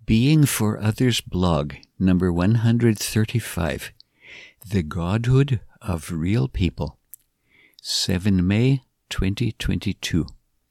Being for Others blog, number 135, The Godhood of Real People, 7 May 2022.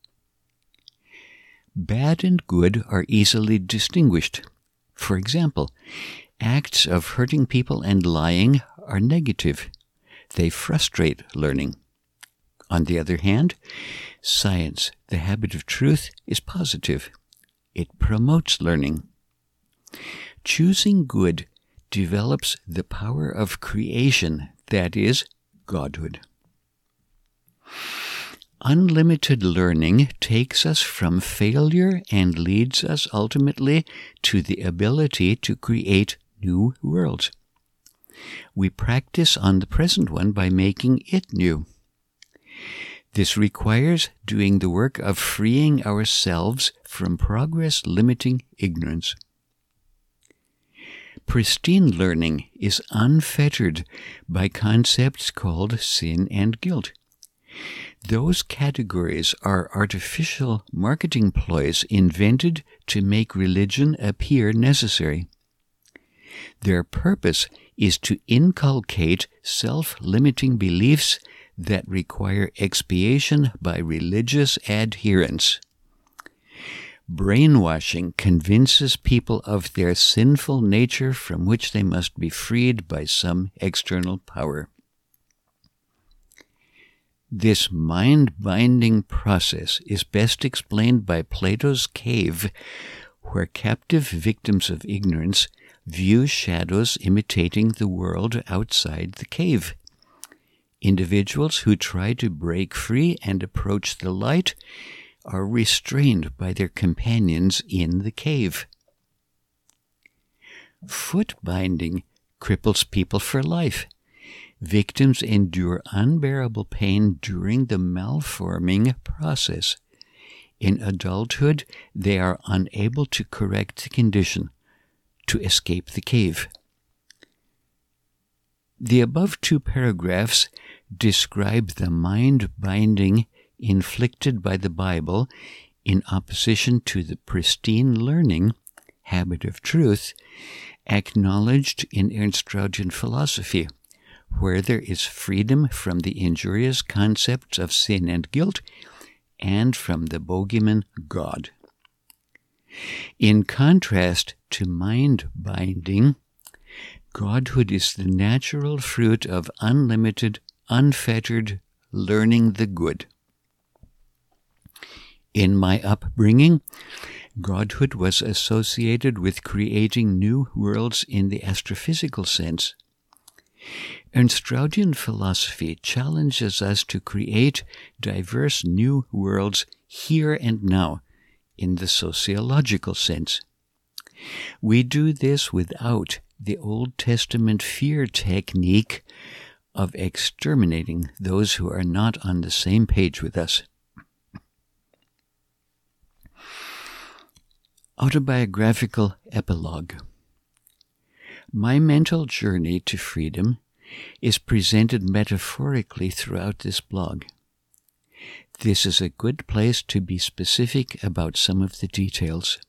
Bad and good are easily distinguished. For example, acts of hurting people and lying are negative. They frustrate learning. On the other hand, science, the habit of truth, is positive. It promotes learning. Choosing good develops the power of creation, that is, godhood. Unlimited learning takes us from failure and leads us ultimately to the ability to create new worlds. We practice on the present one by making it new. This requires doing the work of freeing ourselves from progress-limiting ignorance. Pristine learning is unfettered by concepts called sin and guilt. Those categories are artificial marketing ploys invented to make religion appear necessary. Their purpose is to inculcate self-limiting beliefs that require expiation by religious adherence. Brainwashing convinces people of their sinful nature from which they must be freed by some external power. This mind-binding process is best explained by Plato's cave, where captive victims of ignorance view shadows imitating the world outside the cave. Individuals who try to break free and approach the light are restrained by their companions in the cave. Foot binding cripples people for life. Victims endure unbearable pain during the malforming process. In adulthood, they are unable to correct the condition, to escape the cave. The above two paragraphs describe the mind-binding inflicted by the Bible in opposition to the pristine learning, habit of truth, acknowledged in Ernst-Raudian philosophy, where there is freedom from the injurious concepts of sin and guilt and from the bogeyman God. In contrast to mind-binding, godhood is the natural fruit of unlimited, unfettered learning the good. In my upbringing, godhood was associated with creating new worlds in the astrophysical sense. Ernst-Raudian philosophy challenges us to create diverse new worlds here and now in the sociological sense. We do this without the Old Testament fear technique of exterminating those who are not on the same page with us. Autobiographical epilogue. My mental journey to freedom is presented metaphorically throughout this blog. This is a good place to be specific about some of the details.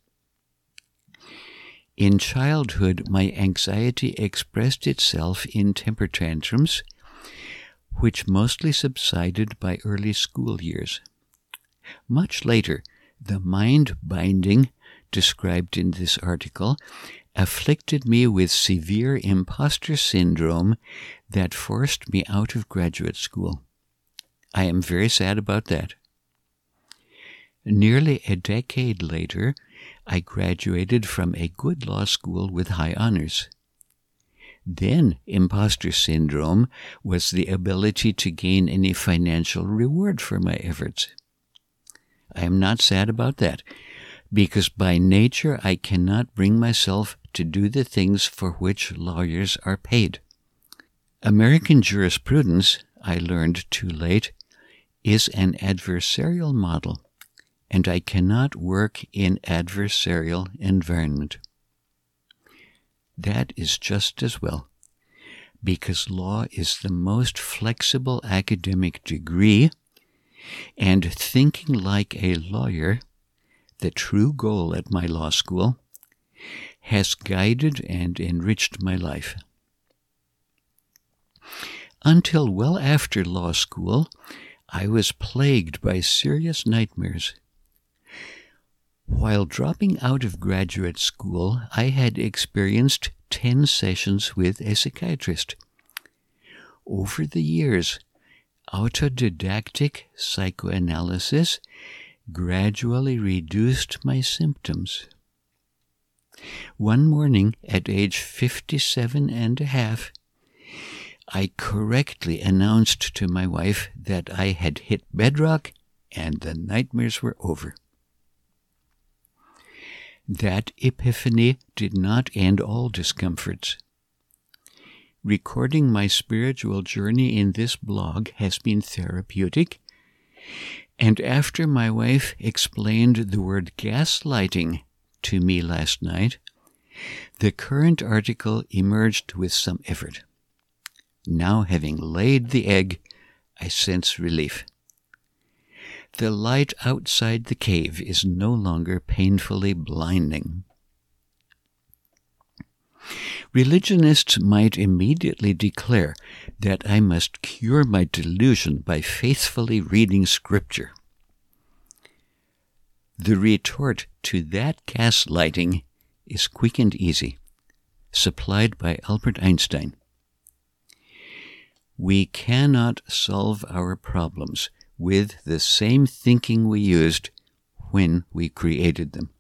In childhood, my anxiety expressed itself in temper tantrums, which mostly subsided by early school years. Much later, the mind-binding described in this article afflicted me with severe imposter syndrome that forced me out of graduate school. I am very sad about that. Nearly a decade later, I graduated from a good law school with high honors. Then imposter syndrome was the ability to gain any financial reward for my efforts. I am not sad about that, because by nature I cannot bring myself to do the things for which lawyers are paid. American jurisprudence, I learned too late, is an adversarial model, and I cannot work in adversarial environment. That is just as well, because law is the most flexible academic degree, and thinking like a lawyer, the true goal at my law school, has guided and enriched my life. Until well after law school, I was plagued by serious nightmares. While dropping out of graduate school, I had experienced 10 sessions with a psychiatrist. Over the years, autodidactic psychoanalysis gradually reduced my symptoms. One morning at age 57 and a half, I correctly announced to my wife that I had hit bedrock and the nightmares were over. That epiphany did not end all discomforts. Recording my spiritual journey in this blog has been therapeutic, and after my wife explained the word gaslighting to me last night, the current article emerged with some effort. Now, having laid the egg, I sense relief. The light outside the cave is no longer painfully blinding. Religionists might immediately declare that I must cure my delusion by faithfully reading Scripture. The retort to that gaslighting is quick and easy, supplied by Albert Einstein. We cannot solve our problems with the same thinking we used when we created them.